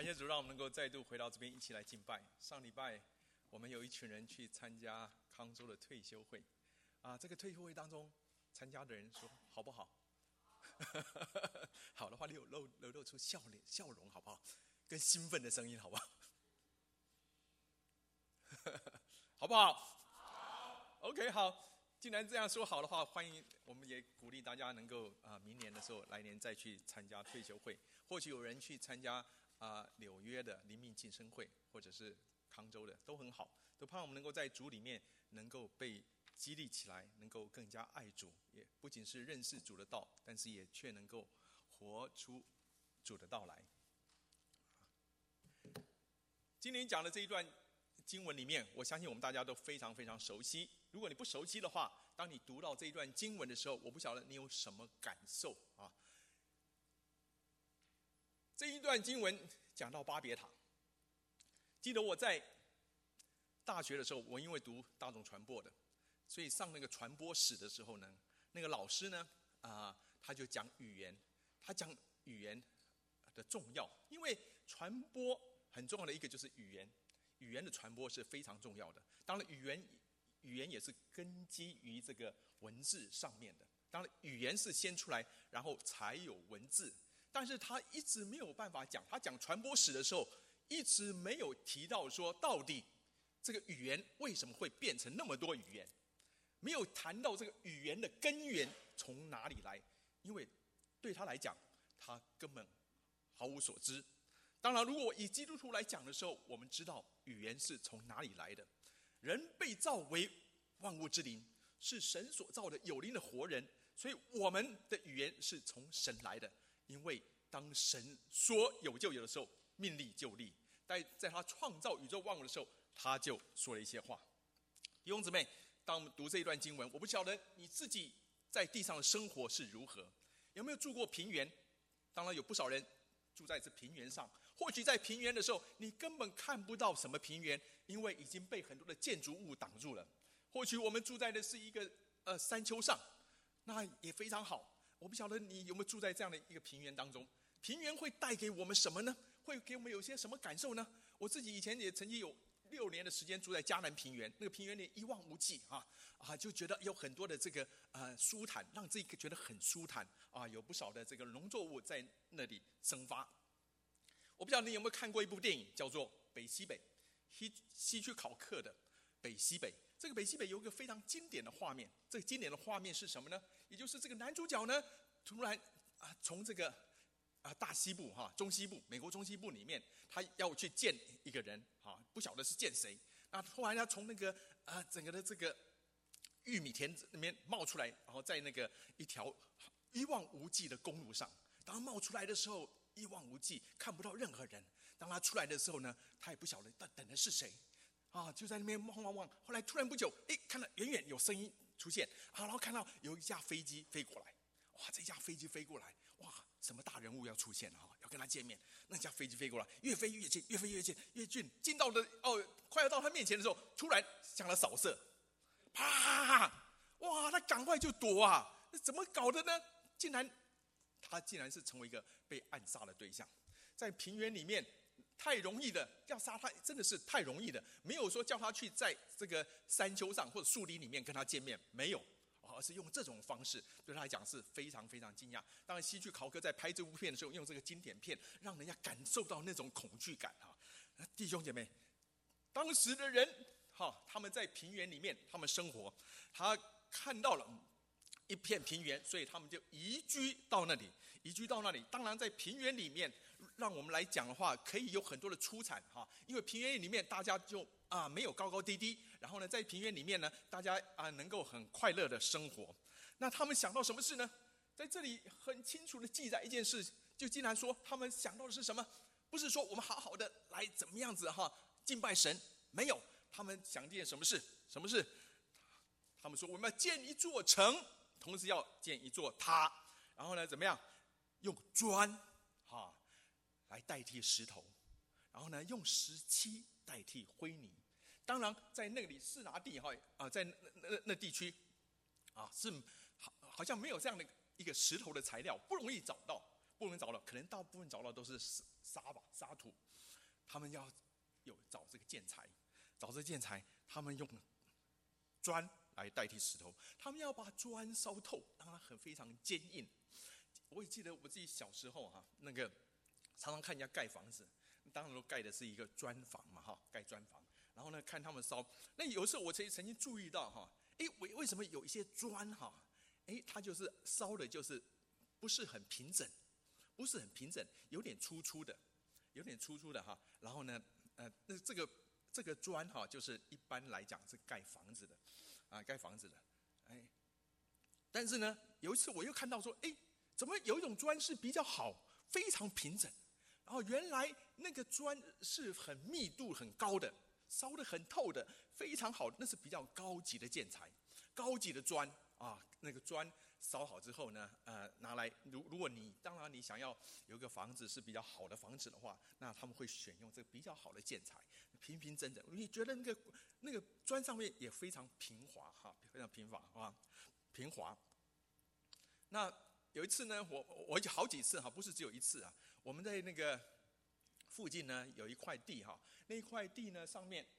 感谢主，让我们能够再度回到这边一起来敬拜。上礼拜我们有一群人去参加康州的退休会，这个退休会当中参加的人说好不好？好的话，露出笑容好不好？跟兴奋的声音好不好？好不好？好。OK， 好。既然这样说好的话，欢迎我们也鼓励大家能够明年的时候，来年再去参加退休会。或许有人去参加纽约的灵命晋升会，或者是康州的，都很好。都盼望我们能够在主里面能够被激励起来，能够更加爱主，也不仅是认识主的道，但是也却能够活出主的道来。今天讲的这一段经文里面，我相信我们大家都非常非常熟悉。如果你不熟悉的话，当你读到这一段经文的时候，我不晓得你有什么感受啊？这一段经文讲到巴别塔，记得我在大学的时候，我因为读大众传播的，所以上那个传播史的时候呢，那个老师呢，他就讲语言，他讲语言的重要，因为传播很重要的一个就是语言。语言的传播是非常重要的，当然语言也是根基于这个文字上面的。当然语言是先出来，然后才有文字。但是他一直没有办法讲，他讲传播史的时候，一直没有提到说到底这个语言为什么会变成那么多语言，没有谈到这个语言的根源从哪里来，因为对他来讲，他根本毫无所知。当然，如果以基督徒来讲的时候，我们知道语言是从哪里来的。人被造为万物之灵，是神所造的有灵的活人，所以我们的语言是从神来的。因为当神说有就有的时候，命立就立；在他创造宇宙万物的时候，他就说了一些话。弟兄姊妹，当我们读这一段经文，我不晓得你自己在地上的生活是如何，有没有住过平原？当然有不少人住在这平原上，或许在平原的时候，你根本看不到什么平原，因为已经被很多的建筑物挡住了。或许我们住在的是一个山丘上，那也非常好。我不晓得你有没有住在这样的一个平原当中？平原会带给我们什么呢？会给我们有些什么感受呢？我自己以前也曾经有6年的时间住在嘉南平原，那个平原里一望无际就觉得有很多的这个舒坦，让自己觉得很舒坦有不少的这个农作物在那里生发。我不晓得你有没有看过一部电影，叫做《北西北》，希区考克的《北西北》。这个《北西北》有一个非常经典的画面，这个经典的画面是什么呢？也就是这个男主角呢，突然从这个大西部中西部，美国中西部里面，他要去见一个人不晓得是见谁。那突然他从那个整个的这个玉米田里面冒出来，然后在那个一条一望无际的公路上，当他冒出来的时候，一望无际，看不到任何人。当他出来的时候呢，他也不晓得等的是谁就在那边望。后来突然不久，看到远远有声音出现然后看到有一架飞机飞过来。哇，这架飞机飞过来，哇，什么大人物要出现了要跟他见面。那架飞机飞过来，越飞越近，越飞越近，越近，近到的快要到他面前的时候，突然向他扫射，啪！哇，他赶快就躲怎么搞的呢？他竟然是成为一个被暗杀的对象。在平原里面太容易的，要杀他真的是太容易的，没有说叫他去在这个山丘上或者树林里面跟他见面，没有而是用这种方式，对他来讲是非常非常惊讶。当然希区考克在拍这部片的时候，用这个经典片让人家感受到那种恐惧感弟兄姐妹，当时的人他们在平原里面他们生活，他看到了一片平原，所以他们就移居到那里。当然在平原里面，让我们来讲的话，可以有很多的出产因为平原里面大家就没有高高低低，然后呢在平原里面呢，大家能够很快乐的生活。那他们想到什么事呢？在这里很清楚的记载一件事，就竟然说他们想到的是什么？不是说我们好好的来怎么样子敬拜神，没有，他们想一件什么事？他们说我们要建一座城，同时要建一座塔，然后呢怎么样？用砖来代替石头，然后呢用石漆代替灰泥。当然在那里示拿地在那地区是好像没有这样的一个石头的材料，不容易找到，可能大部分找到都是沙土，他们要找这个建材，他们用砖来代替石头，他们要把砖烧透，让它非常坚硬。我也记得我自己小时候那个常常看人家盖房子，当然都盖的是一个砖房嘛盖砖房，然后呢看他们烧。那有时候我曾经注意到为什么有一些砖它就是烧的就是不是很平整，有点粗粗的然后呢那这个砖就是一般来讲是盖房子的但是呢有一次我又看到说怎么有一种砖是比较好，非常平整，然后原来那个砖是很密度很高的，烧得很透的，非常好，那是比较高级的建材，高级的砖那个砖烧好之后呢拿来如果当然你想要有一个房子是比较好的房子的话，那他们会选用这个比较好的建材，平平整整，你觉得那个砖上面也非常平滑非常平滑。那有一次呢我好几次不是只有一次我们在那个附近呢有一块地那一块地呢上面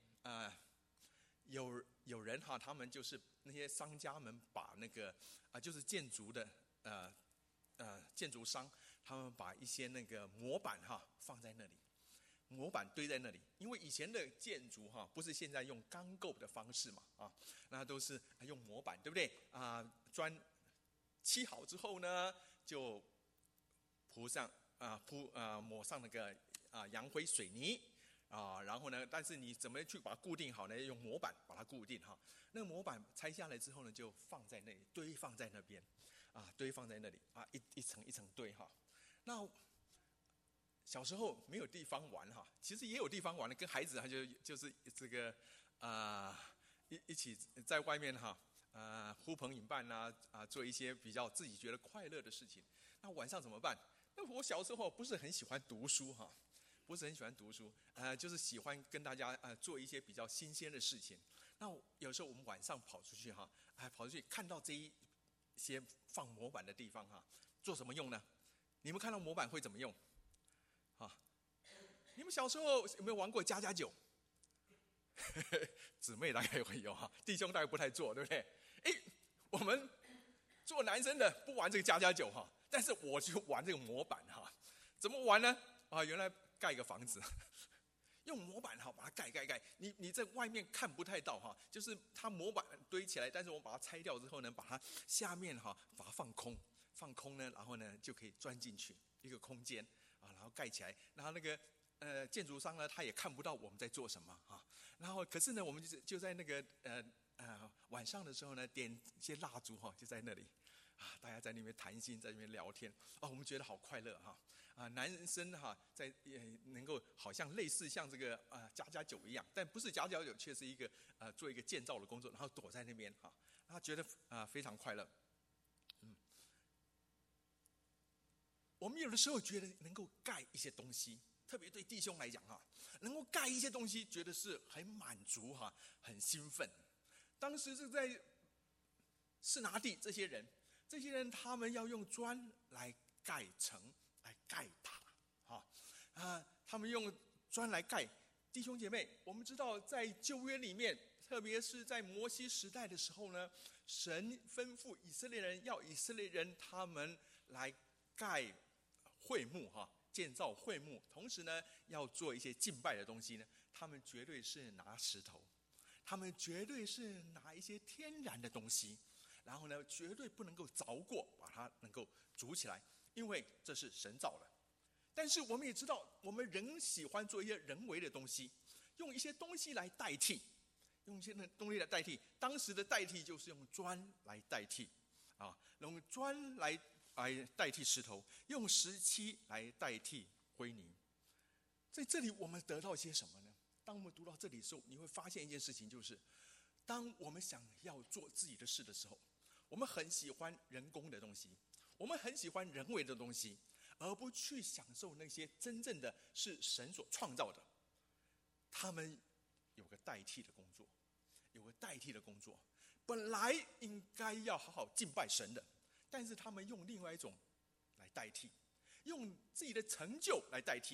有人他们就是那些商家们把那个就是建筑的建筑商，他们把一些那个模板放在那里，模板堆在那里，因为以前的建筑不是现在用钢构的方式嘛那都是用模板，对不对砖砌好之后呢就抹上那个洋灰水泥然后呢但是你怎么去把它固定好呢？用模板把它固定那个模板拆下来之后呢就放在那里，堆放在那边堆放在那里一层一层堆那小时候没有地方玩其实也有地方玩的，跟孩子就是这个一起在外面呼朋引伴做一些比较自己觉得快乐的事情。那晚上怎么办？那我小时候不是很喜欢读书就是喜欢跟大家做一些比较新鲜的事情。那有时候我们晚上跑出去看到这一些放模板的地方做什么用呢？你们看到模板会怎么用你们小时候有没有玩过家家酒？姊妹大概会有弟兄大概不太做，对不对？我们做男生的不玩这个家家酒但是我就玩这个模板怎么玩呢？原来盖一个房子，用模板把它盖，你在外面看不太到就是它模板堆起来，但是我们把它拆掉之后呢，把它下面把它放空呢，然后呢就可以钻进去一个空间然后盖起来，然后那个建筑商呢他也看不到我们在做什么然后可是呢我们就在那个晚上的时候呢点一些蜡烛就在那里大家在那边谈心，在那边聊天我们觉得好快乐男生在能够好像类似像这个家家酒一样，但不是家家酒，却是一个做一个建造的工作，然后躲在那边他觉得非常快乐。我们有的时候觉得能够盖一些东西，特别对弟兄来讲能够盖一些东西，觉得是很满足很兴奋。当时是在示拿地，这些人他们要用砖来盖城，来盖塔他们用砖来盖。弟兄姐妹，我们知道在旧约里面，特别是在摩西时代的时候呢，神吩咐以色列人要以色列人他们来盖会幕建造会幕，同时呢要做一些敬拜的东西呢，他们绝对是拿石头，他们绝对是拿一些天然的东西，然后呢绝对不能够凿过，把它能够筑起来，因为这是神造的。但是我们也知道，我们人喜欢做一些人为的东西，用一些东西来代替，当时的代替就是用砖来代替用砖来代替石头，用石漆来代替灰泥。在这里我们得到些什么呢？当我们读到这里的时候，你会发现一件事情，就是当我们想要做自己的事的时候，我们很喜欢人工的东西，我们很喜欢人为的东西，而不去享受那些真正的是神所创造的。他们有个代替的工作，本来应该要好好敬拜神的，但是他们用另外一种来代替，用自己的成就来代替，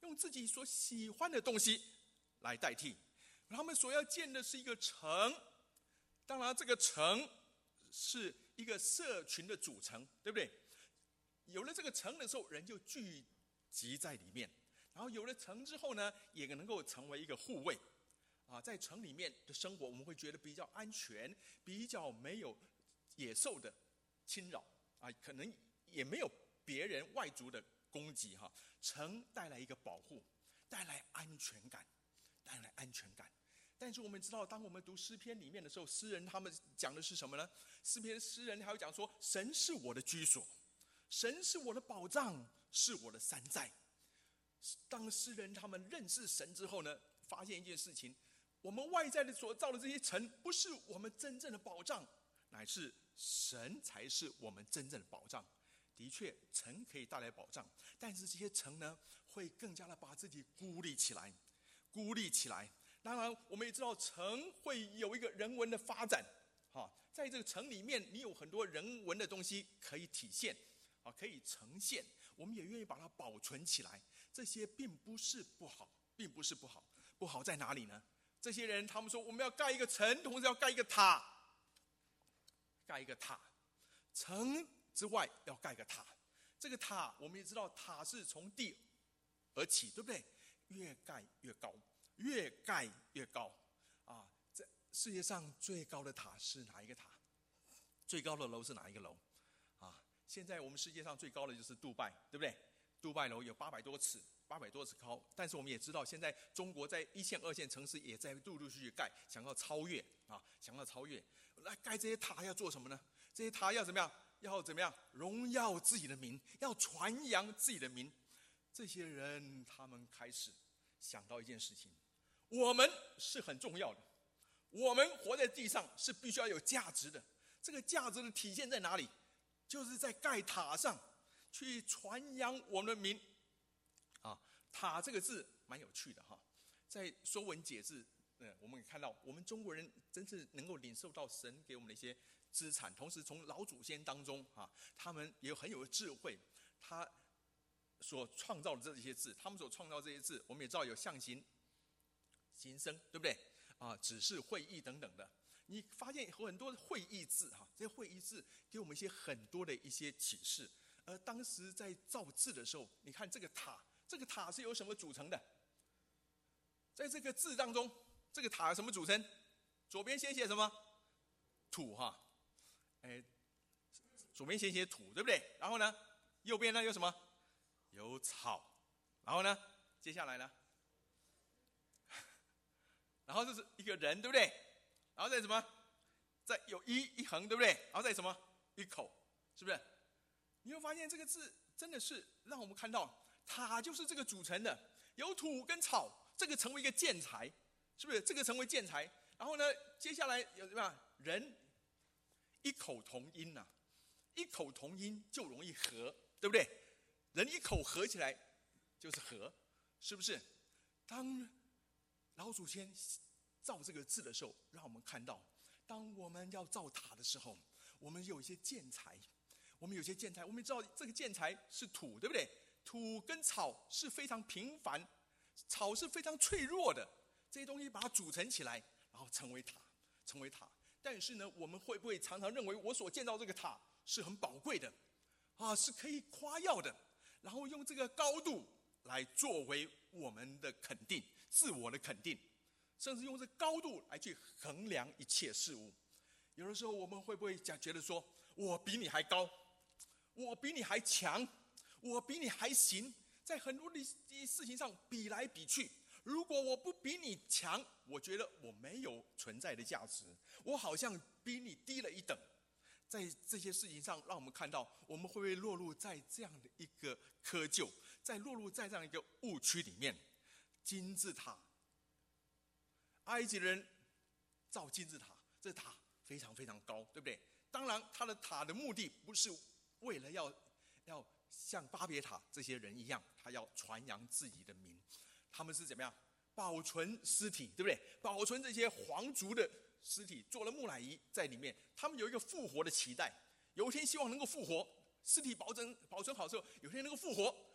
用自己所喜欢的东西来代替。他们所要建的是一个城，当然这个城是一个社群的组成，对不对？有了这个城的时候，人就聚集在里面，然后有了城之后呢，也能够成为一个护卫在城里面的生活，我们会觉得比较安全，比较没有野兽的侵扰可能也没有别人外族的攻击城带来一个保护，带来安全感，带来安全感。但是我们知道，当我们读诗篇里面的时候，诗人他们讲的是什么呢？诗人还会讲说，神是我的居所，神是我的保障，是我的山寨。当诗人他们认识神之后呢，发现一件事情，我们外在的所造的这些城不是我们真正的保障，乃是神才是我们真正的保障。的确，城可以带来保障，但是这些城呢，会更加的把自己孤立起来。当然我们也知道，城会有一个人文的发展在这个城里面，你有很多人文的东西可以体现可以呈现，我们也愿意把它保存起来。这些并不是不好，不好在哪里呢？这些人他们说，我们要盖一个城，同时要盖一个塔，城之外要盖个塔。这个塔我们也知道，塔是从地而起，对不对？越盖越高这世界上最高的塔是哪一个塔？最高的楼是哪一个楼现在我们世界上最高的就是杜拜，对不对？杜拜楼有800多尺高。但是我们也知道，现在中国在1线、2线城市也在陆陆续续盖，想要超越。来盖这些塔要做什么呢？这些塔要怎么样？荣耀自己的名，要传扬自己的名。这些人他们开始想到一件事情，我们是很重要的，我们活在地上是必须要有价值的。这个价值的体现在哪里？就是在盖塔上去传扬我们的名塔这个字蛮有趣的在《说文解字》我们看到我们中国人真是能够领受到神给我们的一些资产，同时从老祖先当中他们也很有智慧，他所创造的这些字，我们也知道有象形、形声，对不对指示、会意等等的。你发现有很多的会意字这些会意字给我们一些很多的一些启示。而当时在造字的时候，你看这个塔是由什么组成的？在这个字当中，这个塔什么组成？左边先写什么？土左边先写土，对不对？然后呢，右边呢有什么？有草。然后呢，接下来呢？然后这是一个人，对不对？然后再什么？再有一横，对不对？然后再什么？一口，是不是？你会发现这个字真的是让我们看到，塔就是这个组成的，有土跟草，这个成为一个建材，是不是？这个成为建材。然后呢，接下来有什么？人异口同音异口同音就容易和，对不对？人一口合起来就是和，是不是？当老祖先造这个字的时候，让我们看到，当我们要造塔的时候，我们有一些建材，我们知道这个建材是土，对不对？土跟草是非常平凡，草是非常脆弱的，这些东西把它组成起来，然后成为塔。但是呢，我们会不会常常认为我所建造这个塔是很宝贵的是可以夸耀的，然后用这个高度来作为我们的肯定，自我的肯定，甚至用这高度来去衡量一切事物。有的时候我们会不会觉得说，我比你还高，我比你还强，我比你还行，在很多的事情上比来比去。如果我不比你强，我觉得我没有存在的价值，我好像比你低了一等。在这些事情上，让我们看到我们会不会落入在这样的一个窠臼，落入在这样一个误区里面。金字塔，埃及人造金字塔，这塔非常非常高，对不对？当然它的塔的目的不是为了要像巴别塔这些人一样，他要传扬自己的名，他们是怎么样保存尸体，对不对？保存这些皇族的尸体，做了木乃伊在里面，他们有一个复活的期待，有一天希望能够复活，尸体保存好之后，有一天能够复活，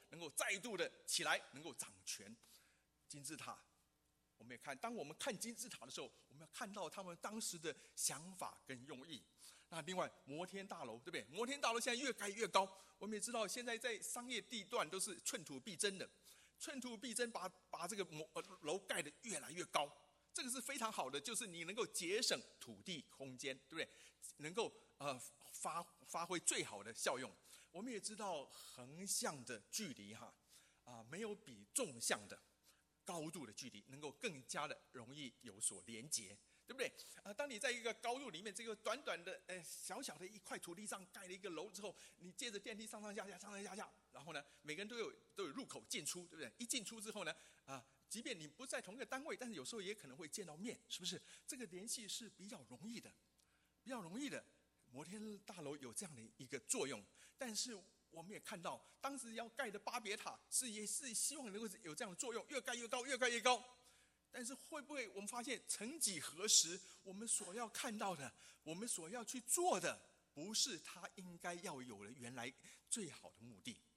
能够再度的起来，能够掌权。金字塔，我们也看，当我们看金字塔的时候，我们要看到他们当时的想法跟用意。那另外摩天大楼，对不对？摩天大楼现在越盖越高，我们也知道现在在商业地段都是寸土必争的，寸土必争把这个楼盖得越来越高，这个是非常好的，就是你能够节省土地空间，对不对？能够发挥最好的效用。我们也知道横向的距离没有比纵向的高度的距离能够更加的容易有所连结，对不对？当你在一个高度里面，这个短短的小小的一块土地上盖了一个楼之后，你借着电梯上上下下，然后呢，每个人都有入口进出，对不对？一进出之后呢，即便你不在同一个单位，但是有时候也可能会见到面，是不是？这个联系是比较容易的，比较容易的。摩天大楼有这样的一个作用，但是我们也看到，当时要盖的巴别塔也是希望能够有这样的作用，越盖越高，越盖越高。但是会不会我们发现，曾几何时，我们所要看到的，我们所要去做的，不是他应该要有的原来最好的目的，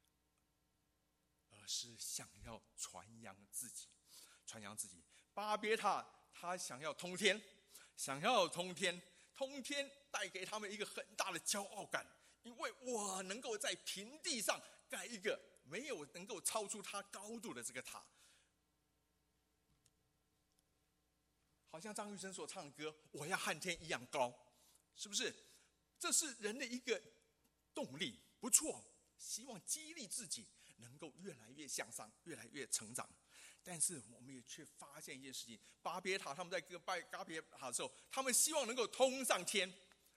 而是想要传扬自己，传扬自己。巴别塔他想要通天，通天带给他们一个很大的骄傲感，因为我能够在平地上盖一个没有能够超出它高度的这个塔，好像张雨生所唱的歌“我要和天一样高”，是不是？这是人的一个动力，不错，希望激励自己能够越来越向上，越来越成长。但是我们也却发现一件事情，巴别塔他们在拜巴别塔的时候，他们希望能够通上天，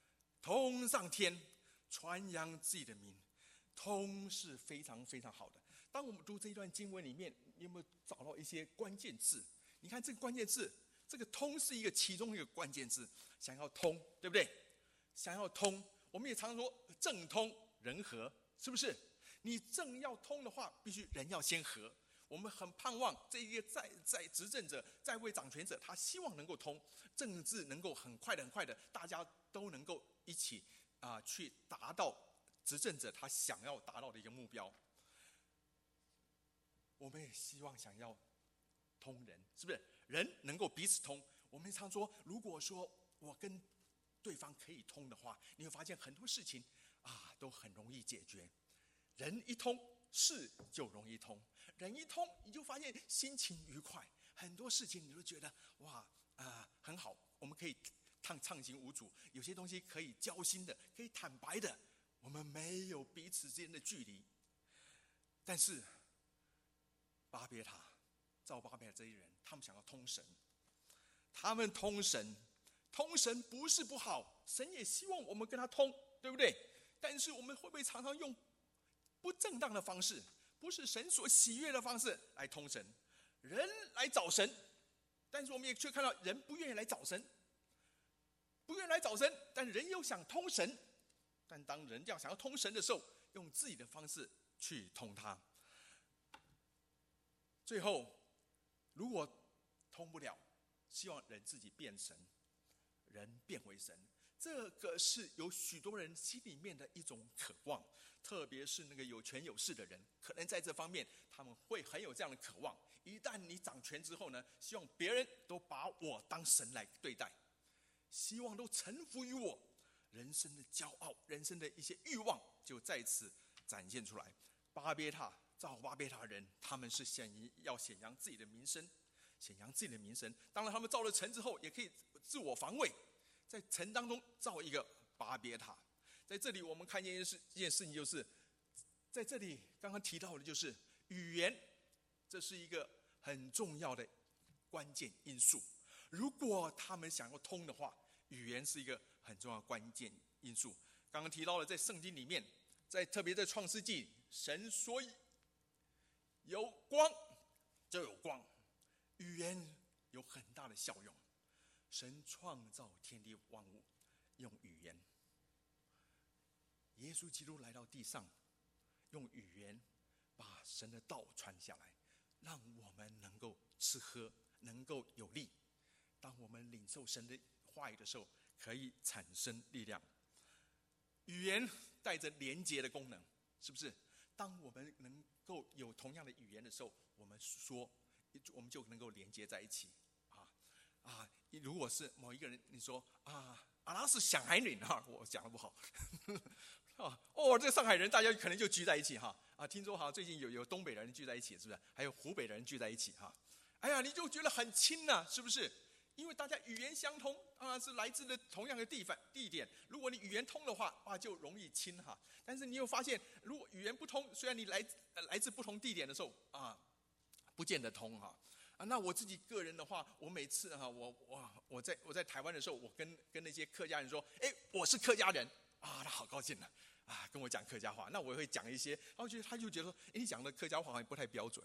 传扬自己的名，通是非常非常好的。当我们读这一段经文里面，你有没有找到一些关键字？你看这个关键字，这个通是其中一个关键字，想要通，对不对？想要通，我们也常说政通人和，是不是？你政要通的话，必须人要先和。我们很盼望这一个在执政者、在位掌权者，他希望能够通政治，能够很快的，大家都能够一起去达到执政者他想要达到的一个目标。我们也想要通人，是不是？人能够彼此通。我们常说，如果说我跟对方可以通的话，你会发现很多事情都很容易解决。人一通，事就容易通。人一通，你就发现心情愉快，很多事情你都觉得很好，我们可以畅行无阻，有些东西可以交心的，可以坦白的，我们没有彼此之间的距离。但是巴别塔造巴别塔这些人，他们想要通神，通神不是不好，神也希望我们跟他通，对不对？但是我们会不会常常用不正当的方式，不是神所喜悦的方式来通神？人来找神，但是我们也却看到人不愿意来找神，但人又想通神。但当人想要通神的时候，用自己的方式去通他。最后，如果通不了，希望人自己变神，人变为神。这个是有许多人心里面的一种渴望，特别是那个有权有势的人，可能在这方面他们会很有这样的渴望。一旦你掌权之后呢，希望别人都把我当神来对待，希望都臣服于我，人生的骄傲，人生的一些欲望就在此展现出来。造巴别塔人，他们是要显扬自己的名声，当然他们造了城之后，也可以自我防卫，在城当中造一个巴别塔。在这里我们看见一件事情，就是在这里刚刚提到的就是语言，这是一个很重要的关键因素。如果他们想要通的话，语言是一个很重要的关键因素。刚刚提到了在圣经里面，特别在创世纪，神说有光就有光，语言有很大的效用。神创造天地万物用语言，耶稣基督来到地上，用语言把神的道传下来，让我们能够吃喝，能够有力。当我们领受神的话语的时候，可以产生力量。语言带着连结的功能，是不是？ 当我们能够有同样的语言的时候，我们就能够连接在一起如果是某一个人，你说阿拉是上海人我讲的不好这上海人大家可能就聚在一起听说最近有东北人聚在一起，是不是？还有湖北人聚在一起哎呀，你就觉得很亲是不是？因为大家语言相通是来自的同样的地点。如果你语言通的话就容易亲但是你有发现，如果语言不通，虽然你来自不同地点的时候不见得通那我自己个人的话，我每次我在台湾的时候，我跟那些客家人说，我是客家人他好高兴跟我讲客家话。那我会讲一些，他就觉得说，你讲的客家话好像不太标准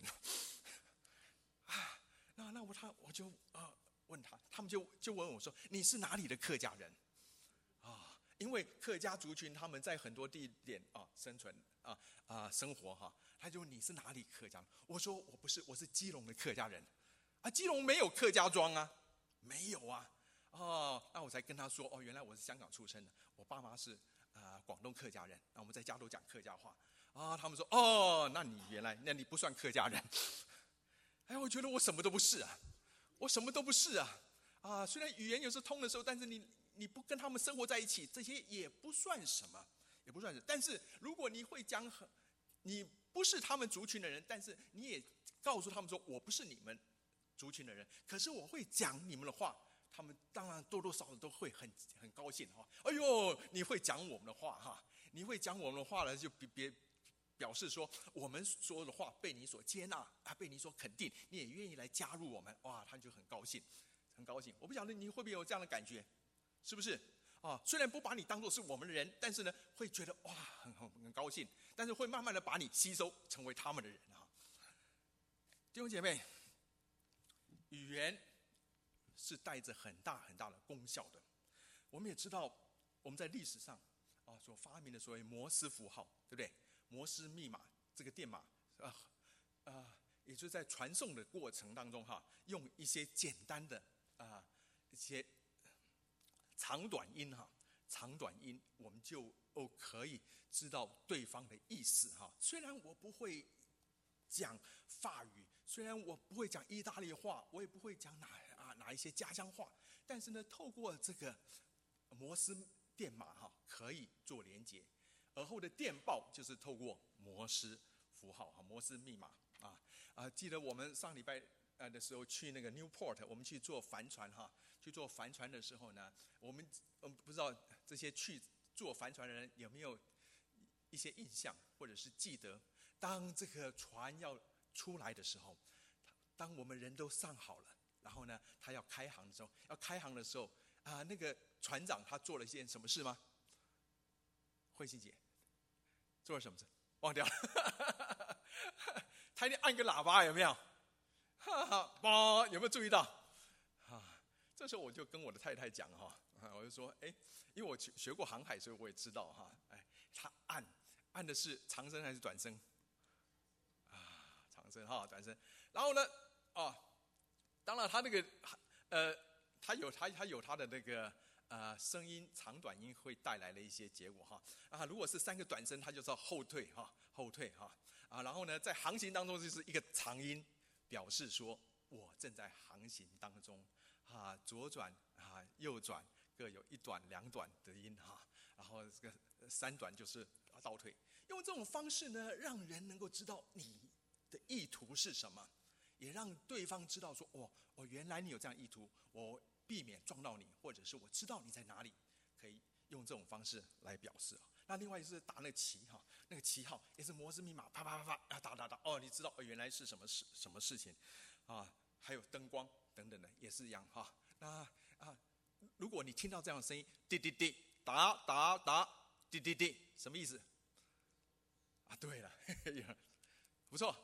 那我就问他们就问我说，你是哪里的客家人因为客家族群他们在很多地点生存生活他就问你是哪里客家人？我说我不是，我是基隆的客家人基隆没有客家庄没有那我才跟他说原来我是香港出生的，我爸妈是广东客家人，那我们在家都讲客家话他们说那你不算客家人我觉得我什么都不是我什么都不是虽然语言有时候通的时候，但是你不跟他们生活在一起，这些也不算什么，也不算什么。但是如果你会讲你不是他们族群的人，但是你也告诉他们说我不是你们族群的人，可是我会讲你们的话，他们当然多多少少都会很高兴哎呦，你会讲我们的话你会讲我们的话了，就表示说我们说的话被你所接纳被你所肯定，你也愿意来加入我们他就很高兴，很高兴。我不晓得你会不会有这样的感觉，是不是虽然不把你当作是我们的人，但是呢会觉得很高兴，但是会慢慢的把你吸收成为他们的人弟兄姐妹，语言是带着很大很大的功效的。我们也知道我们在历史上所发明的所谓摩斯符号，对不对？摩斯密码这个电码也就是在传送的过程当中用一些简单的一些长短音我们就可以知道对方的意思虽然我不会讲法语，虽然我不会讲意大利话，我也不会讲哪一些家乡话，但是呢透过这个摩斯电码可以做连结，而后的电报就是透过摩斯符号摩斯密码记得我们上礼拜的时候去那个 Newport， 我们去坐帆船去坐帆船的时候呢，我们不知道这些去坐帆船的人有没有一些印象，或者是记得，当这个船要出来的时候，当我们人都上好了，然后呢他要开航的时候那个船长他做了一件什么事吗？慧欣姐做了什么事？忘掉了他一定按个喇叭，有没有？有没有注意到这时候我就跟我的太太讲我就说因为我学过航海，所以我也知道他按的是长声还是短声长声短声。然后呢当然他那个他有他的那个声音长短音会带来的一些结果如果是3个短声，他就知道后退然后呢在航行当中就是一个长音，表示说我正在航行当中左转右转各有1短2短的音然后这个3短就是倒退。用这种方式呢，让人能够知道你的意图是什么，也让对方知道说原来你有这样意图，我避免撞到你，或者是我知道你在哪里，可以用这种方式来表示那另外就是打那个旗那个旗号也是摩斯密码，啪啪啪啪打你知道原来是什么事情还有灯光等等的也是一样那如果你听到这样的声音，滴滴滴，打滴滴滴，什么意思对了不错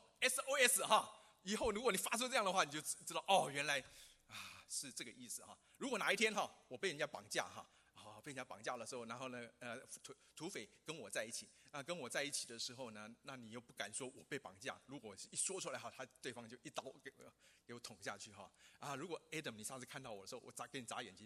SOS 以后如果你发出这样的话，你就知道原来是这个意思如果哪一天我被人家绑架被人家绑架的时候，然后呢土匪跟我在一起跟我在一起的时候呢，那你又不敢说我被绑架，如果一说出来对方就一刀给我捅下去如果 Adam 你上次看到我的时候，我给你眨眼睛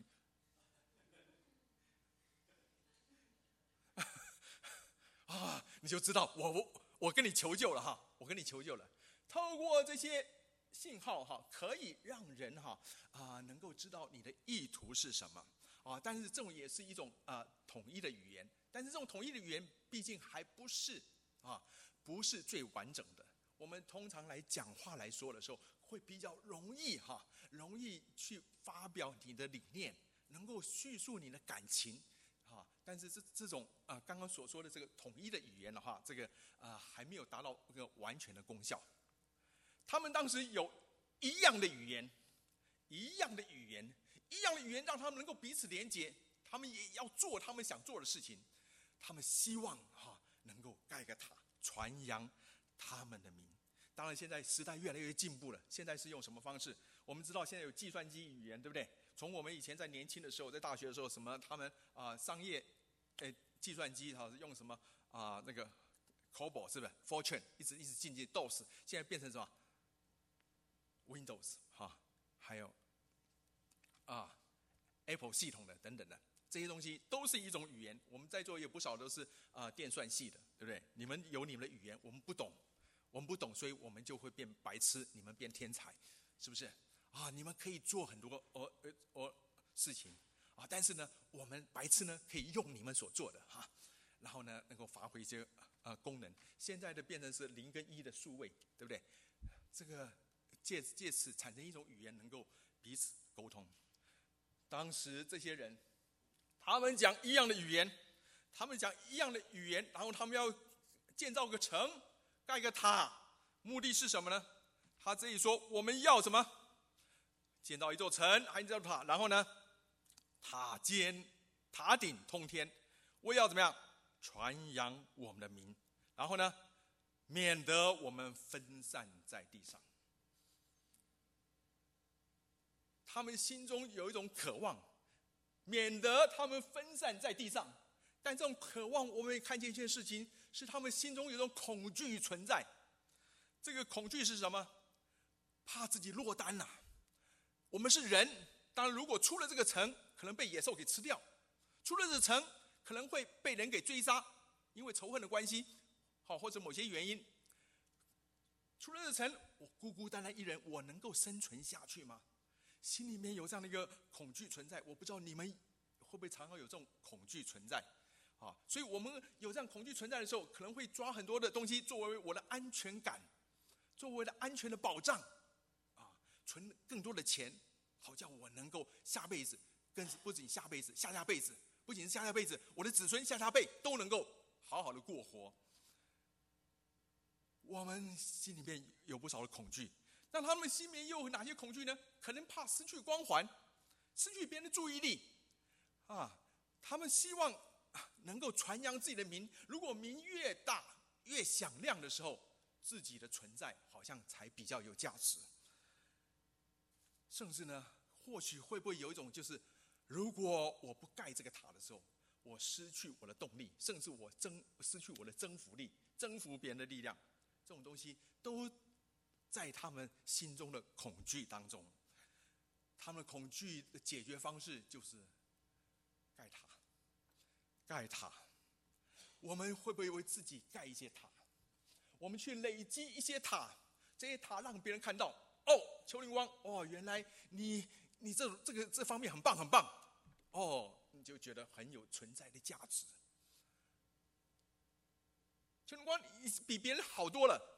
你就知道我跟你求救了哈，我跟你求救了。透过这些信号哈，可以让人能够知道你的意图是什么啊。但是这种也是一种统一的语言，但是这种统一的语言毕竟还不是最完整的。我们通常来讲话来说的时候，会比较容易去发表你的理念，能够叙述你的感情但是这种刚刚所说的这个统一的语言的话，这个还没有达到一个完全的功效。他们当时有一样的语言让他们能够彼此连结，他们也要做他们想做的事情。他们希望能够盖个塔，传扬他们的名。当然现在时代越来越进步了，现在是用什么方式？我们知道现在有计算机语言，对不对？从我们以前在年轻的时候，在大学的时候，什么他们商业计算机用什么那个 COBOL 是不是 Fortran 一直进阶 DOS， 现在变成什么 Windows 还有Apple 系统的等等的，这些东西都是一种语言。我们在座有不少都是电算系的，对不对？你们有你们的语言，我们不懂，所以我们就会变白痴，你们变天才，是不是你们可以做很多事情但是呢，我们白痴呢可以用你们所做的然后呢能够发挥一些功能。现在的变成是0跟1的数位，对不对？这个借此产生一种语言，能够彼此沟通。当时这些人，他们讲一样的语言，然后他们要建造个城，盖个塔，目的是什么呢？他这里说我们要什么？建造一座城，还建造塔，然后呢，塔顶通天，我也要怎么样？传扬我们的名，然后呢，免得我们分散在地上。他们心中有一种渴望，免得他们分散在地上。但这种渴望，我们也看见一件事情，是他们心中有一种恐惧存在。这个恐惧是什么？怕自己落单了。我们是人，当然如果出了这个城，可能被野兽给吃掉；出了这个城，可能会被人给追杀，因为仇恨的关系，或者某些原因。出了这个城，我孤孤单单一人，我能够生存下去吗？心里面有这样的一个恐惧存在，我不知道你们会不会常常有这种恐惧存在所以我们有这样恐惧存在的时候，可能会抓很多的东西作为我的安全感，作为我的安全的保障存更多的钱，好叫我能够下辈子，不仅下辈子，下辈子，不仅是下辈子，我的子孙下辈都能够好好的过活。我们心里面有不少的恐惧，但他们心里面又有哪些恐惧呢？可能怕失去光环，失去别人的注意力他们希望能够传扬自己的名，如果名越大越响亮的时候，自己的存在好像才比较有价值。甚至呢，或许会不会有一种，就是如果我不盖这个塔的时候，我失去我的动力，甚至我失去我的征服力，征服别人的力量，这种东西都在他们心中的恐惧当中。他们的恐惧的解决方式就是盖塔。我们会不会为自己盖一些塔？我们去累积一些塔，这些塔让别人看到，邱灵光，原来你这方面很棒，你就觉得很有存在的价值。邱灵光，你比别人好多了，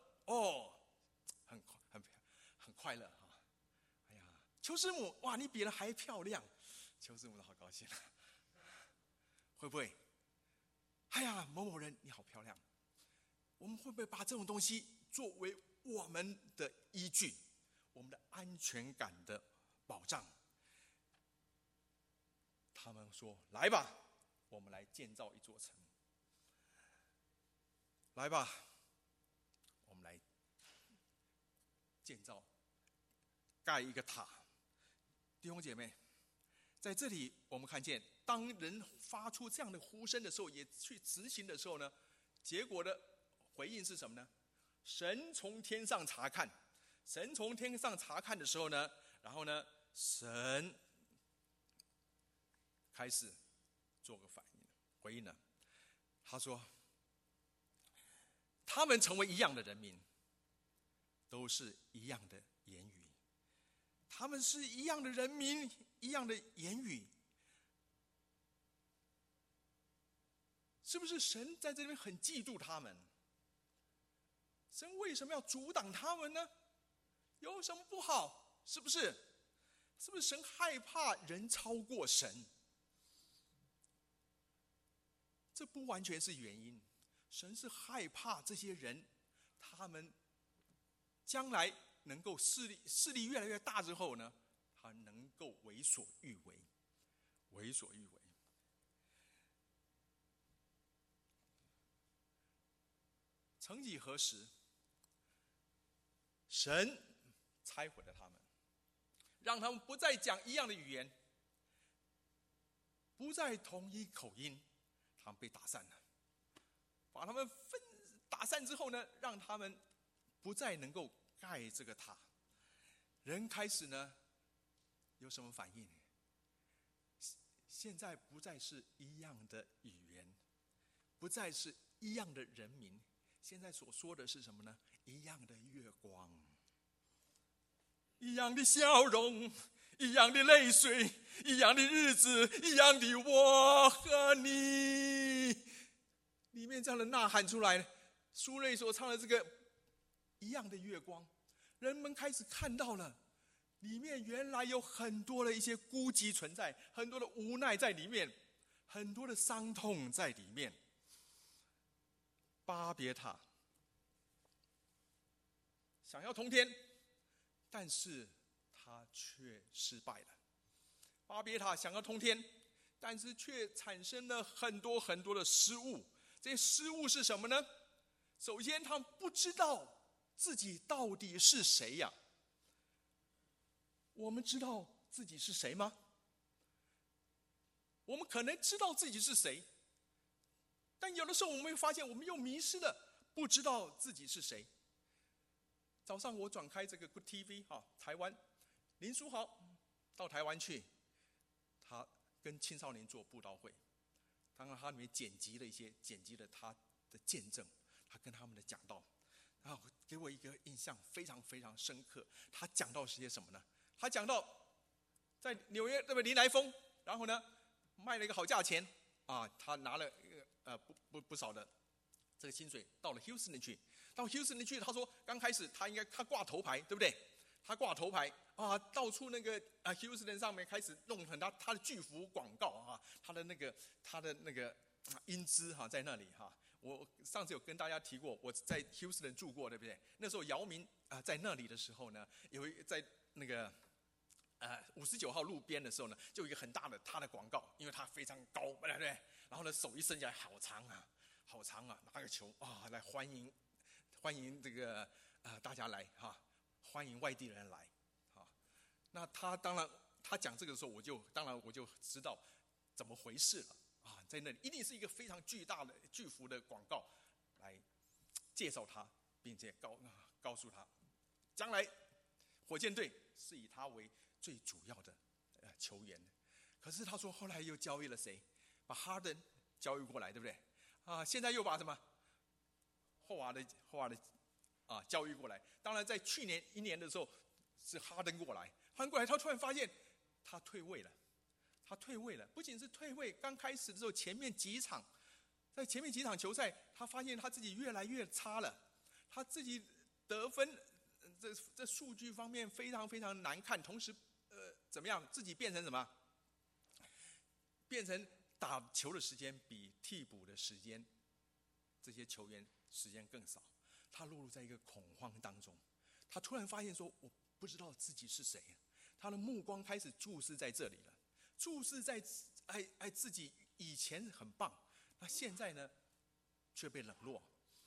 很快乐哎呀，邱师母，哇，你比人还漂亮，邱师母好高兴会不会？哎呀，某某人你好漂亮。我们会不会把这种东西作为我们的依据，我们的安全感的保障？他们说：“来吧，我们来建造一座城。来吧，我们来盖一个塔。”弟兄姐妹，在这里我们看见，当人发出这样的呼声的时候，也去执行的时候呢，结果的回应是什么呢？神从天上查看，的时候呢，然后呢，神开始做个回应了。他说：“ 他们成为一样的人民，都是一样的言语。他们是一样的人民，一样的言语。是不是神在这边很嫉妒他们？神为什么要阻挡他们呢？有什么不好？是不是？是不是神害怕人超过神？这不完全是原因。神是害怕这些人，他们将来能够势力越来越大之后呢，他能够为所欲为，为所欲为。曾几何时，神拆毁了他们，让他们不再讲一样的语言，不再同一口音，他们被打散了。把他们打散之后呢，让他们不再能够盖这个塔。人开始呢，有什么反应？现在不再是一样的语言，不再是一样的人民。现在所说的是什么呢？一样的月光，一样的笑容，一样的泪水，一样的日子，一样的我和你。里面这样的呐喊出来，苏芮所唱的这个一样的月光，人们开始看到了，里面原来有很多的一些孤寂存在，很多的无奈在里面，很多的伤痛在里面。巴别塔想要通天，但是他却失败了。巴别塔想要通天，但是却产生了很多很多的失误。这些失误是什么呢？首先，他们不知道自己到底是谁呀。我们知道自己是谁吗？我们可能知道自己是谁，但有的时候我们会发现，我们又迷失了，不知道自己是谁。早上我转开这个 Good TV 台湾林书豪到台湾去，他跟青少年做布道会，当然他里面剪辑了他的见证，他跟他们的讲道，然后给我一个印象非常非常深刻。他讲到是些什么呢？他讲到在纽约对不对林来疯，然后呢卖了一个好价钱他拿了不少的这个薪水到了 Houston 去。到 Houston 去，他说刚开始他挂头牌，对不对？他挂头牌到处那个Houston 上面开始弄很大他的巨幅广告他的那个英姿在那里我上次有跟大家提过，我在 Houston 住过，对不对？那时候姚明在那里的时候呢，在那个59号路边的时候呢，就有一个很大的他的广告，因为他非常高，对不对？然后呢，手一伸起来，好长啊，拿个球来欢迎这个大家来欢迎外地人来那他当然他讲这个的时候，我就知道怎么回事了在那里一定是一个非常巨幅的广告来介绍他，并且告诉他，将来火箭队是以他为最主要的球员。可是他说后来又交易了谁？把哈登交易过来，对不对？现在又把什么霍华德交易过来。当然在去年一年的时候是哈登过来，他突然发现他退位了。不仅是退位，刚开始的时候在前面几场球赛，他发现他自己越来越差了，他自己得分这数据方面非常非常难看，同时怎么样，自己变成什么？变成打球的时间比替补的时间，这些球员时间更少，他落入在一个恐慌当中。他突然发现说，我不知道自己是谁，他的目光开始注视在这里了，注视在自己以前很棒，那现在呢却被冷落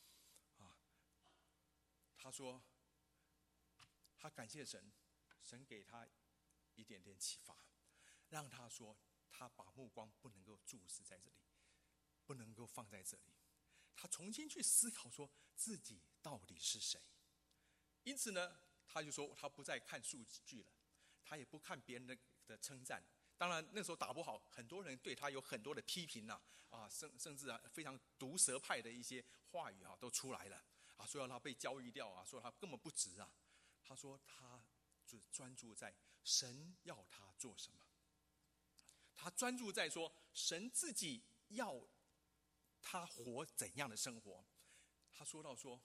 他说他感谢神给他一点点启发，让他说他把目光不能够注视在这里，不能够放在这里，他重新去思考说自己到底是谁。因此呢，他就说他不再看数据了，他也不看别人的称赞。当然那时候打不好，很多人对他有很多的批评甚至非常毒舌派的一些话语都出来了。 说要他被交易掉啊，说他根本不值啊。他说他只专注在神要他做什么，他专注在说神自己要他活怎样的生活。他说到说，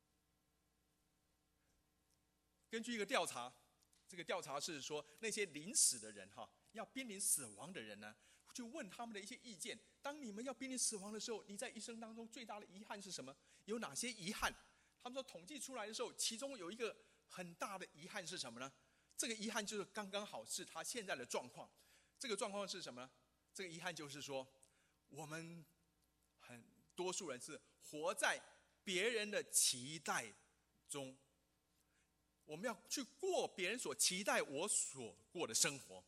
根据一个调查，这个调查是说那些临死的人要濒临死亡的人呢，去问他们的一些意见。当你们要濒临死亡的时候，你在一生当中最大的遗憾是什么？有哪些遗憾？他们说统计出来的时候，其中有一个很大的遗憾是什么呢？这个遗憾就是刚刚好是他现在的状况。这个状况是什么呢？这个遗憾就是说，我们很多数人是活在别人的期待中，我们要去过别人所期待我所过的生活。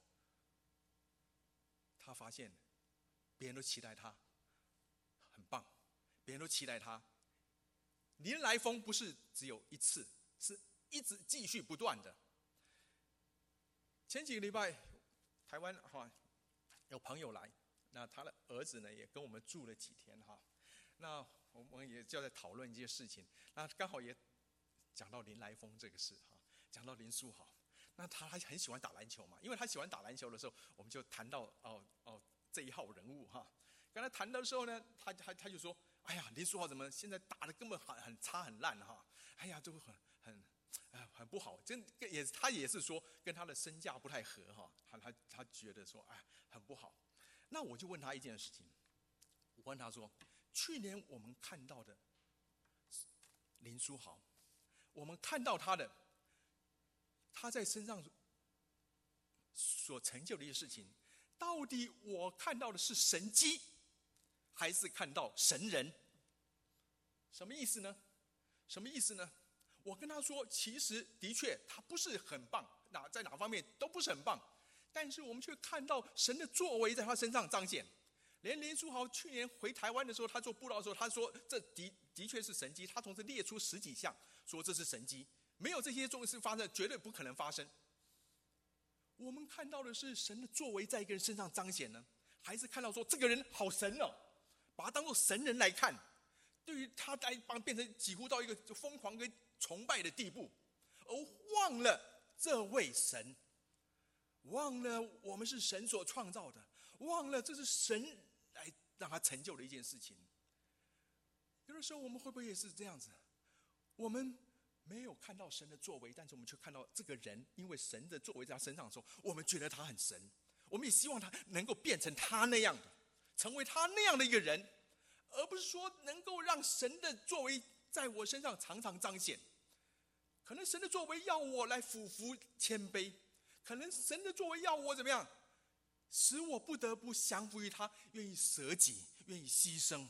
他发现别人都期待他很棒，别人都期待他临来疯不是只有一次，是一直继续不断的。前几个礼拜台湾有朋友来，那他的儿子呢也跟我们住了几天那我们也就在讨论一些事情，那刚好也讲到林来疯这个事讲到林书豪。那他还很喜欢打篮球嘛，因为他喜欢打篮球的时候，我们就谈到这一号人物刚才谈的时候呢，他就说，哎呀，林书豪怎么现在打的根本很差很烂哎呀，就很不好，他也是说跟他的身价不太合他觉得说很不好。那我就问他一件事情，我问他说，去年我们看到的林书豪，我们看到他在身上所成就的一些事情，到底我看到的是神迹，还是看到神人？什么意思呢？我跟他说，其实的确他不是很棒，在哪方面都不是很棒，但是我们却看到神的作为在他身上彰显。连林书豪去年回台湾的时候，他做布道的时候，他说这的确是神迹，他同时列出10几项，说这是神迹，没有这些重事发生，绝对不可能发生。我们看到的是神的作为在一个人身上彰显呢，还是看到说这个人好神把他当作神人来看，对于他来变成几乎到一个就疯狂跟崇拜的地步，而忘了这位神，忘了我们是神所创造的，忘了这是神来让他成就的一件事情。有的时候我们会不会也是这样子？我们没有看到神的作为，但是我们却看到这个人，因为神的作为在他身上的时候，我们觉得他很神，我们也希望他能够变成他那样的，成为他那样的一个人，而不是说能够让神的作为在我身上常常彰显。可能神的作为要我来俯伏谦卑，可能神的作为要我怎么样，使我不得不降服于他，愿意舍己，愿意牺牲。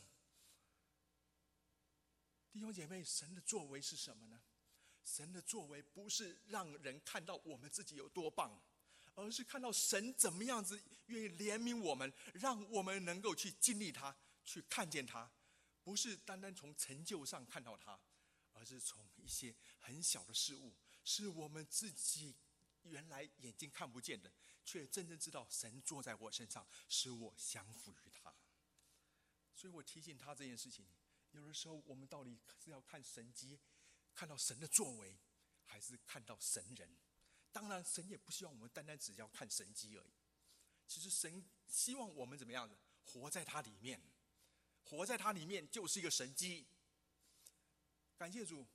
弟兄姐妹，神的作为是什么呢？神的作为不是让人看到我们自己有多棒，而是看到神怎么样子愿意怜悯我们，让我们能够去经历他，去看见他，不是单单从成就上看到他，而是从一些很小的事物，是我们自己原来眼睛看不见的，却真正知道神坐在我身上，使我降服于他。所以我提醒他这件事情，有的时候我们到底是要看神迹，看到神的作为，还是看到神人？当然神也不希望我们单单只要看神迹而已，其实神希望我们怎么样子活在他里面，活在他里面就是一个神迹。感谢主，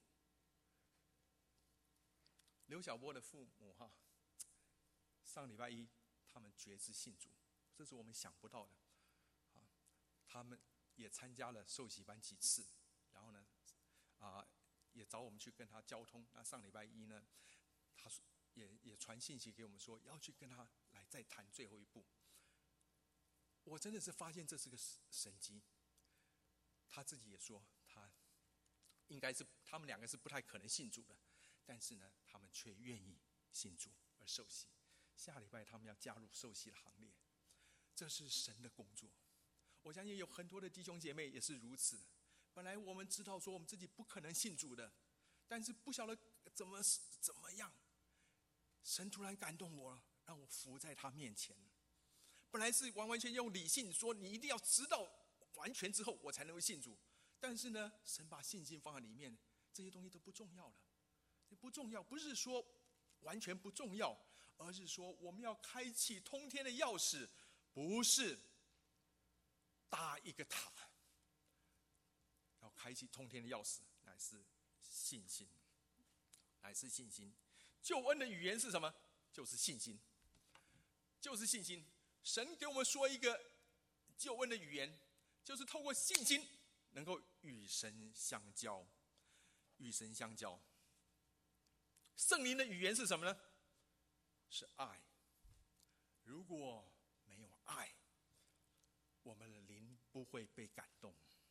刘晓波的父母上礼拜一他们决志信主，这是我们想不到的他们也参加了受洗班几次，然后呢也找我们去跟他交通。那上礼拜一呢，他也传信息给我们说要去跟他来再谈最后一步。我真的是发现这是个神迹。他自己也说他应该是他们2个是不太可能信主的，但是呢他们却愿意信主而受洗。下礼拜他们要加入受洗的行列，这是神的工作。我相信有很多的弟兄姐妹也是如此。本来我们知道说我们自己不可能信主的，但是不晓得怎么样，神突然感动我了，让我伏在他面前。本来是完完全用理性说你一定要知道完全之后我才能够信主，但是呢神把信心放在里面， 这些东西都不重要了。不重要，不是说完全不重要，而是说我们要开启通天的钥匙，不是搭一个塔，要开启通天的钥匙乃是信心，乃是信心。救恩的语言是什么？就是信心，就是信心。神给我们说一个救恩的语言，就是透过信心能够与神相交，与神相交。圣灵的语言是什么呢？是爱。如果没有爱，我们的灵不会被感动。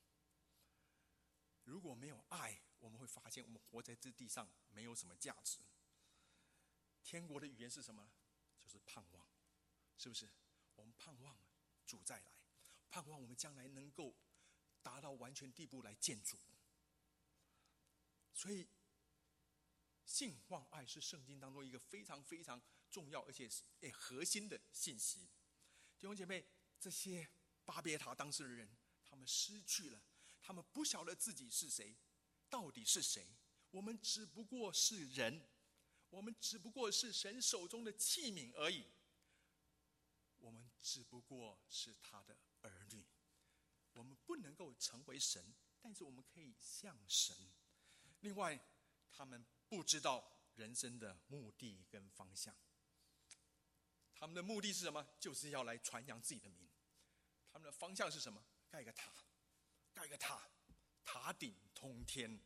如果没有爱，我们会发现我们活在这地上没有什么价值。天国的语言是什么？就是盼望，是不是？我们盼望主再来，盼望我们将来能够达到完全地步来见主。所以信望爱是圣经当中一个非常非常重要而且核心的信息。弟兄姐妹，这些巴别塔当时的人，他们失去了，他们不晓得自己是谁，到底是谁。我们只不过是人，我们只不过是神手中的器皿而已，我们只不过是他的儿女。我们不能够成为神，但是我们可以像神。另外，他们不知道人生的目的跟方向。他们的目的是什么？就是要来传扬自己的名。他们的方向是什么？盖个塔，盖个塔，塔顶通天。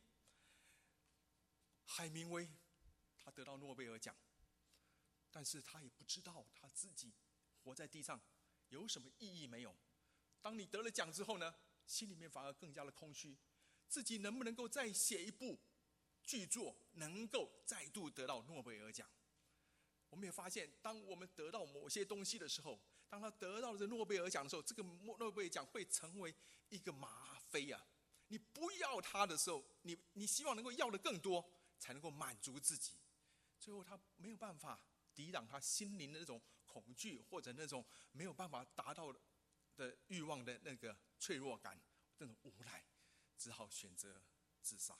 海明威他得到诺贝尔奖，但是他也不知道他自己活在地上有什么意义没有。当你得了奖之后呢，心里面反而更加的空虚，自己能不能够再写一部巨作，能够再度得到诺贝尔奖？我们也发现，当我们得到某些东西的时候，当他得到了这诺贝尔奖的时候，这个诺贝尔奖会成为一个吗啡啊！你不要它的时候，你希望能够要的更多，才能够满足自己。最后他没有办法抵挡他心灵的那种恐惧，或者那种没有办法达到的欲望的那个脆弱感，那种无奈，只好选择自杀。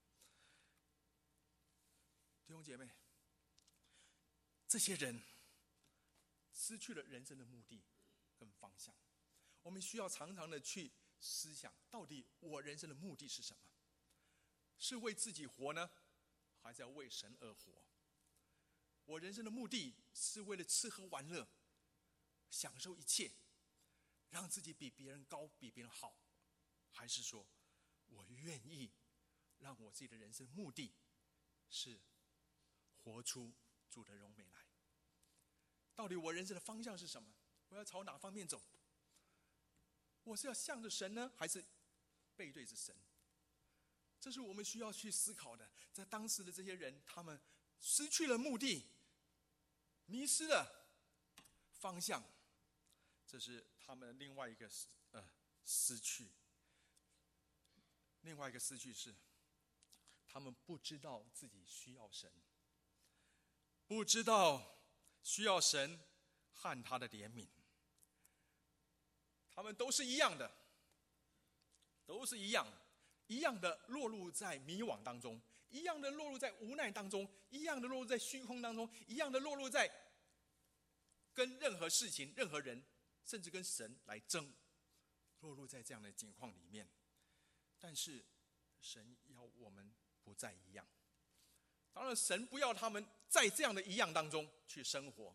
弟兄姐妹，这些人失去了人生的目的跟方向。我们需要常常的去思想，到底我人生的目的是什么？是为自己活呢，还是要为神而活？我人生的目的是为了吃喝玩乐，享受一切，让自己比别人高，比别人好，还是说我愿意让我自己的人生目的是活出主的荣美来？到底我人生的方向是什么？我要朝哪方面走？我是要向着神呢，还是背对着神？这是我们需要去思考的。在当时的这些人，他们失去了目的，迷失了方向，这是他们另外一个失去。另外一个失去是，他们不知道自己需要神，不知道需要神和他的怜悯。他们都是一样的，都是一样的落入在迷惘当中，一样的落入在无奈当中，一样的落入在虚空当中，一样的落入在跟任何事情、任何人，甚至跟神来争，落入在这样的境况里面。但是神要我们不再一样。当然神不要他们在这样的一样当中去生活，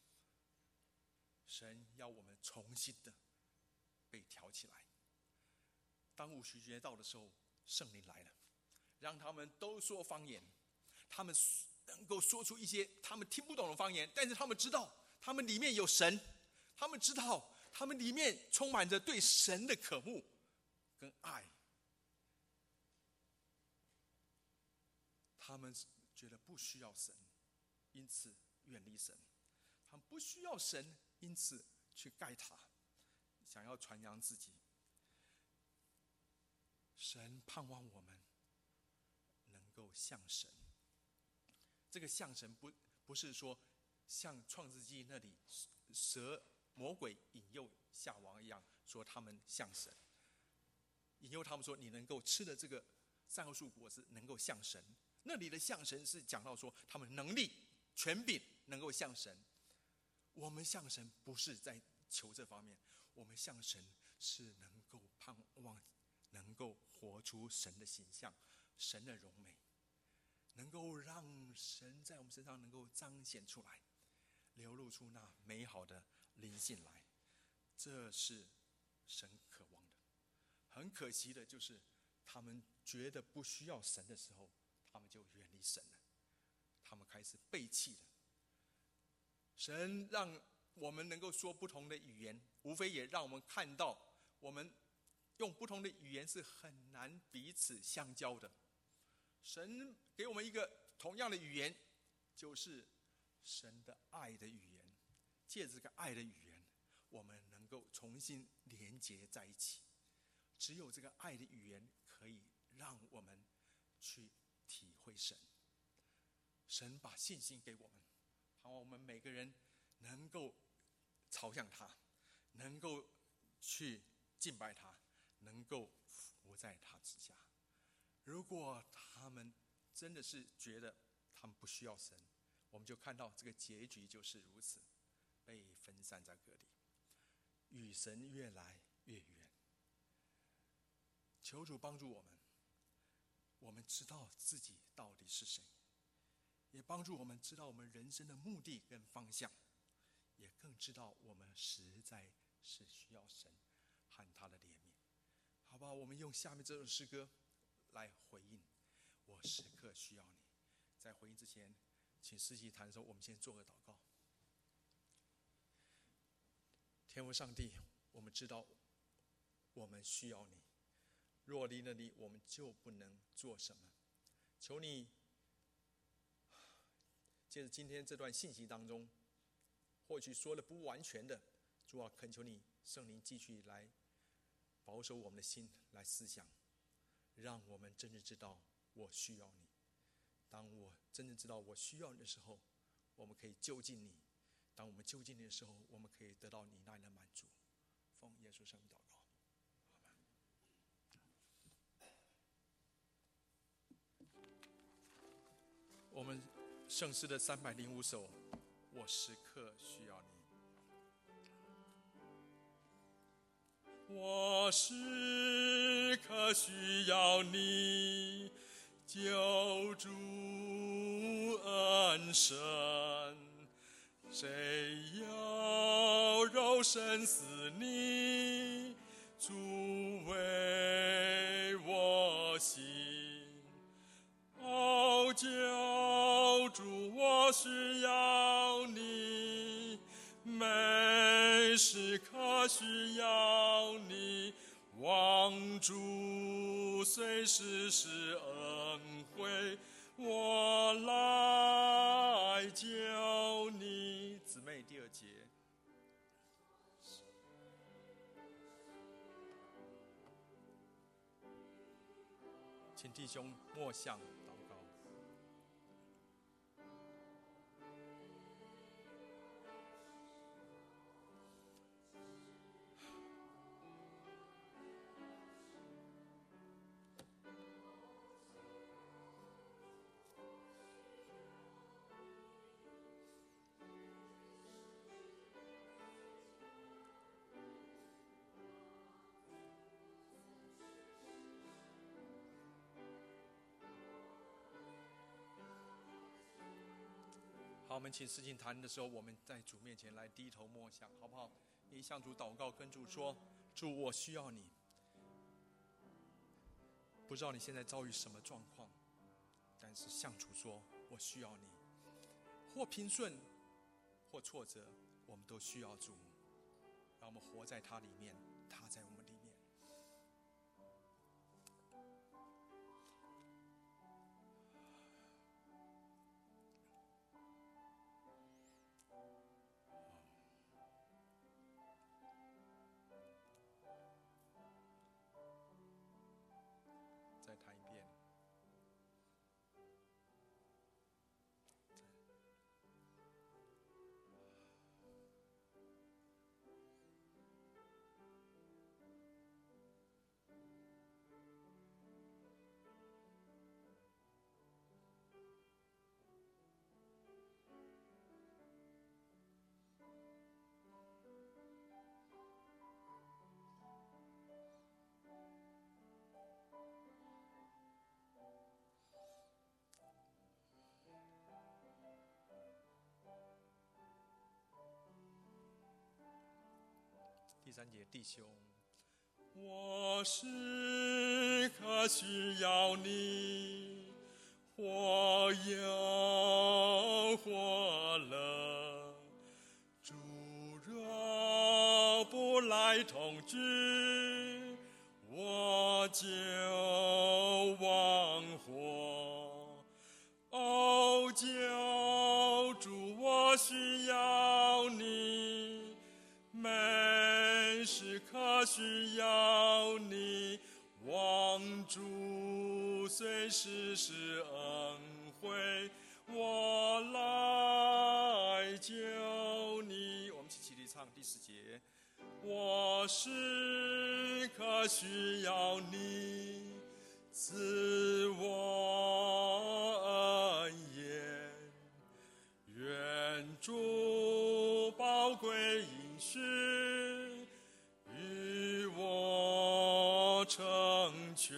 神要我们重新的被挑起来。当五旬节到的时候，圣灵来了，让他们都说方言，他们能够说出一些他们听不懂的方言，但是他们知道他们里面有神，他们知道他们里面充满着对神的渴慕跟爱。他们觉得不需要神，因此远离神；他们不需要神，因此去盖塔，想要传扬自己。神盼望我们能够像神。这个像神不是说像创世纪那里蛇魔鬼引诱夏娃一样，说他们像神，引诱他们说你能够吃的这个善恶树果子能够像神。那里的像神是讲到说他们能力权柄能够像神。我们像神不是在求这方面，我们像神是能够盼望能够活出神的形象，神的荣美，能够让神在我们身上能够彰显出来，流露出那美好的灵性来。这是神渴望的。很可惜的就是他们觉得不需要神的时候，他们就远离神了，他们开始背弃了神。让我们能够说不同的语言，无非也让我们看到我们用不同的语言是很难彼此相交的。神给我们一个同样的语言，就是神的爱的语言。借着这个爱的语言，我们能够重新连结在一起。只有这个爱的语言可以让我们去体会神。神把信心给我们，盼望我们每个人能够朝向他，能够去敬拜他，能够服在他之下。如果他们真的是觉得他们不需要神，我们就看到这个结局就是如此，被分散在各地，与神越来越远。求主帮助我们，我们知道自己到底是谁，也帮助我们知道我们人生的目的跟方向，也更知道我们实在是需要神和他的怜悯。好吧，我们用下面这首诗歌来回应，我时刻需要你。在回应之前，请司祭弹的时候，我们先做个祷告。天父上帝，我们知道我们需要你，若离了你，我们就不能做什么。求你借着今天这段信息当中，或许说了不完全的，主啊，恳求你圣灵继续来保守我们的心，来思想，让我们真正知道我需要你。当我真正知道我需要你的时候，我们可以就近你。当我们就近你的时候，我们可以得到你那样的满足。奉耶稣圣名祷告。我们圣诗的305首，我时刻需要你。我时刻需要你，救主恩神，谁要肉身死你，主为我行。哦，救主，我需要你，每时刻需要你，望主随时施恩惠，我来救你。姊妹第2节，请弟兄默想祷告。好，我们请司琴弹的时候，我们在主面前来低头默想，好不好？你向主祷告，跟主说：主，我需要你。不知道你现在遭遇什么状况，但是向主说：我需要你。或平顺，或挫折，我们都需要主。让我们活在他里面，他在我们里面。再弹一遍。 第3节，弟兄， 我时刻需要你，或有或冷，主若不来同居，我就亡火。哦，救主，我需要你，每时刻需要你，望主随时施恩惠，我来救你。 我们一起来唱第10节。 我时刻需要你，赐我恩言，愿主宝贵应许与我成全。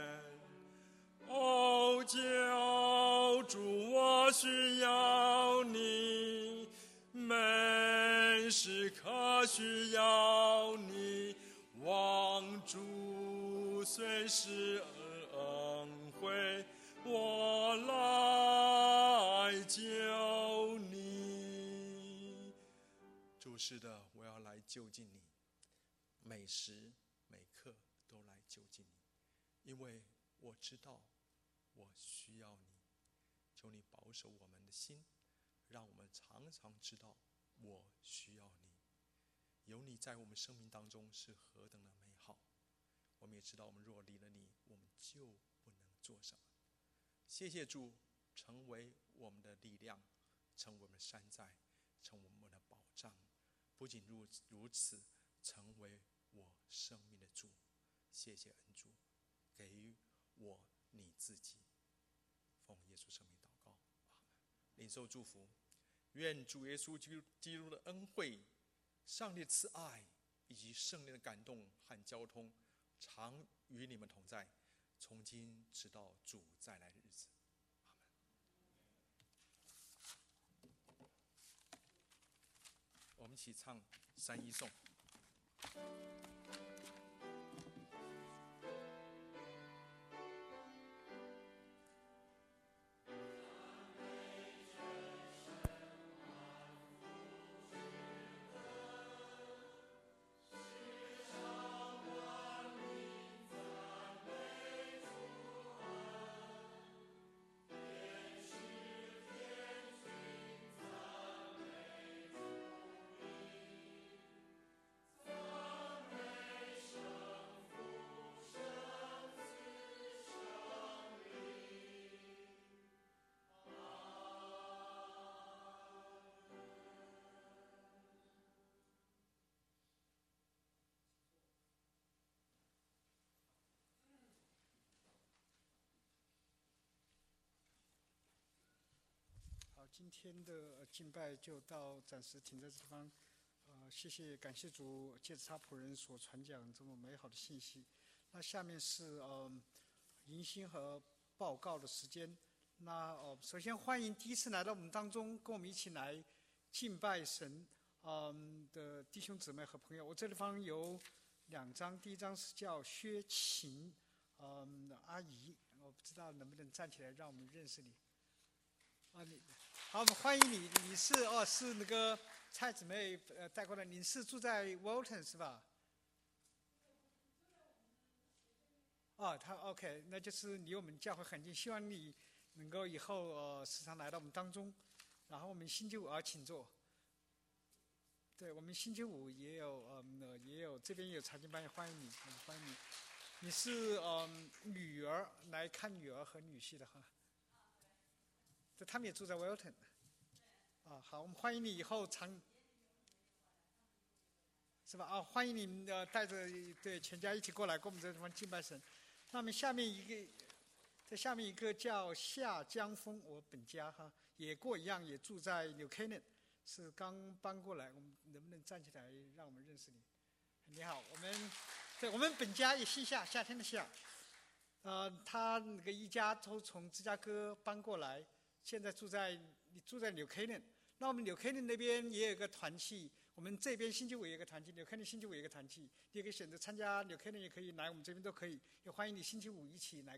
哦，救主，我需要你，每时刻需要你，望主随时恩惠，我来救你。 主，是的，我要来就近你，每时每刻都来就近你，因为我知道我需要你。求你保守我们的心，让我们常常知道我需要你。有你在我们生命当中是何等的美好。我们也知道，我们若离了你，我们就不能做什么。谢谢主，成为我们的力量，成为我们的山寨，成为我们的保障。不仅如此，成为我生命的主。谢谢恩主，给予我你自己。奉耶稣圣名祷告，阿们。领受祝福，愿主耶稣基督的恩惠、上帝的慈爱以及圣灵的感动和交通，常与你们同在，从今直到主再来的日子。阿们。我们一起唱3-1颂。 好，今天的敬拜就到暂时停在这地方。感谢主借着他仆人所传讲这么美好的信息。那下面是迎新和报告的时间。那首先欢迎第一次来到我们当中，跟我们一起来敬拜神的弟兄姊妹和朋友。我这地方有2张，第一张是叫薛琴阿姨，我不知道能不能站起来让我们认识你。好，我们欢迎你。你是是那个蔡姊妹带过来。你是住在 Walton 是吧？他 OK， 那就是离我们教会很近。希望你能够以后时常来到我们当中。然后我们星期五请坐。对，我们星期五也有这边也有查经班，欢迎你，欢迎你。你是女儿来看女儿和女婿的哈。他们也住在 Walton。好，我们欢迎你以后是吧？欢迎你带着全家一起过来，跟我们这个地方敬拜神。那么下面一个叫夏江峰，我本家哈，也跟我一样，也住在 New Canaan， 是刚搬过来。我们能不能站起来，让我们认识你？你好，我们本家也姓夏，夏天的夏。他那个一家都从芝加哥搬过来。现在住在 New Canaan， 那我们纽肯尼那边也有一个团契，我们这边新基五有一个团契，纽肯尼新基五有一个团契，你也可以选择参加纽肯尼，也可以来我们这边都可以，也欢迎你星期五一起来